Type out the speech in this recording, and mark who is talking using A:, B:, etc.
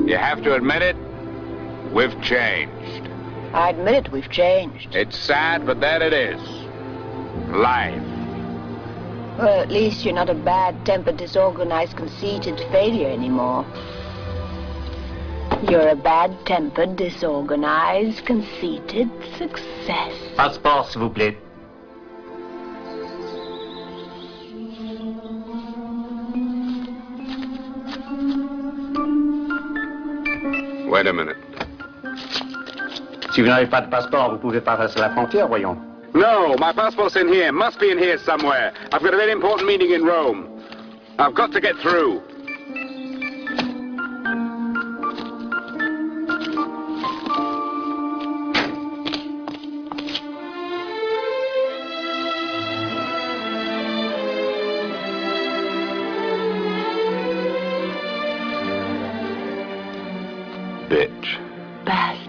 A: You have to admit it, we've changed.
B: I admit it, we've changed.
A: It's sad, but there it is. Life.
B: Well, at least you're not a bad-tempered, disorganized, conceited failure anymore. You're a bad-tempered, disorganized, conceited success.
C: Passeport, s'il vous plaît.
A: Wait a minute.
C: Si vous n'avez pas de passeport, vous pouvez pas passer la frontière, voyons.
A: No, my passport's in here. Must be in here somewhere. I've got a very important meeting in Rome. I've got to get through. Bitch.
B: Bastard.